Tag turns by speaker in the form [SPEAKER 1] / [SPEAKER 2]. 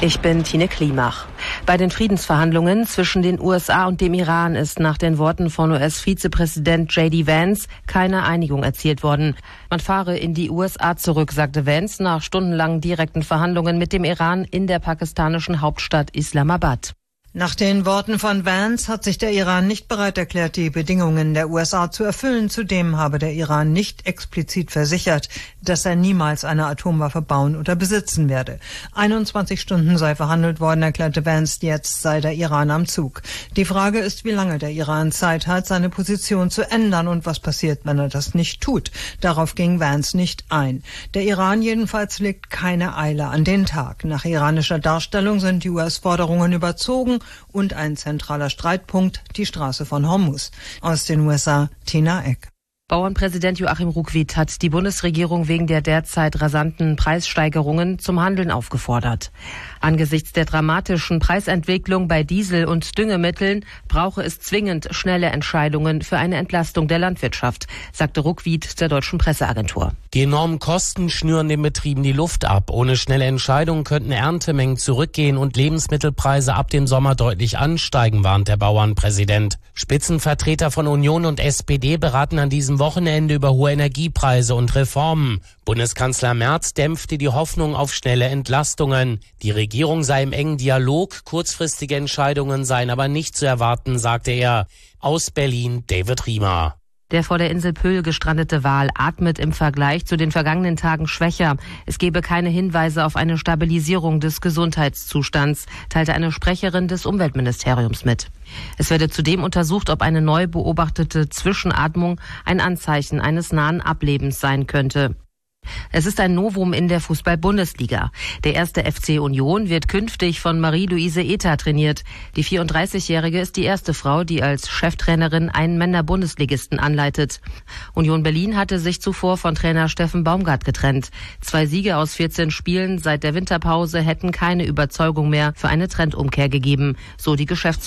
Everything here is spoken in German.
[SPEAKER 1] Ich bin Tine Klimach. Bei den Friedensverhandlungen zwischen den USA und dem Iran ist nach den Worten von US-Vizepräsident J.D. Vance keine Einigung erzielt worden. Man fahre in die USA zurück, sagte Vance nach stundenlangen direkten Verhandlungen mit dem Iran in der pakistanischen Hauptstadt Islamabad.
[SPEAKER 2] Nach den Worten von Vance hat sich der Iran nicht bereit erklärt, die Bedingungen der USA zu erfüllen. Zudem habe der Iran nicht explizit versichert, dass er niemals eine Atomwaffe bauen oder besitzen werde. 21 Stunden sei verhandelt worden, erklärte Vance, jetzt sei der Iran am Zug. Die Frage ist, wie lange der Iran Zeit hat, seine Position zu ändern und was passiert, wenn er das nicht tut. Darauf ging Vance nicht ein. Der Iran jedenfalls legt keine Eile an den Tag. Nach iranischer Darstellung sind die US-Forderungen überzogen und ein zentraler Streitpunkt die Straße von Hormuz. Aus den USA, Tina Eck.
[SPEAKER 1] Bauernpräsident Joachim Ruckwied hat die Bundesregierung wegen der derzeit rasanten Preissteigerungen zum Handeln aufgefordert. Angesichts der dramatischen Preisentwicklung bei Diesel- und Düngemitteln brauche es zwingend schnelle Entscheidungen für eine Entlastung der Landwirtschaft, sagte Ruckwied der Deutschen Presseagentur.
[SPEAKER 3] Die enormen Kosten schnüren den Betrieben die Luft ab. Ohne schnelle Entscheidungen könnten Erntemengen zurückgehen und Lebensmittelpreise ab dem Sommer deutlich ansteigen, warnt der Bauernpräsident. Spitzenvertreter von Union und SPD beraten an diesem Wochenende über hohe Energiepreise und Reformen. Bundeskanzler Merz dämpfte die Hoffnung auf schnelle Entlastungen. Die Regierung sei im engen Dialog, kurzfristige Entscheidungen seien aber nicht zu erwarten, sagte er. Aus Berlin, David Riemer.
[SPEAKER 1] Der vor der Insel Pöhl gestrandete Wal atmet im Vergleich zu den vergangenen Tagen schwächer. Es gebe keine Hinweise auf eine Stabilisierung des Gesundheitszustands, teilte eine Sprecherin des Umweltministeriums mit. Es werde zudem untersucht, ob eine neu beobachtete Zwischenatmung ein Anzeichen eines nahen Ablebens sein könnte. Es ist ein Novum in der Fußball-Bundesliga. Der erste FC Union wird künftig von Marie-Louise Ether trainiert. Die 34-Jährige ist die erste Frau, die als Cheftrainerin einen Männer-Bundesligisten anleitet. Union Berlin hatte sich zuvor von Trainer Steffen Baumgart getrennt. 2 Siege aus 14 Spielen seit der Winterpause hätten keine Überzeugung mehr für eine Trendumkehr gegeben, so die Geschäftsführung.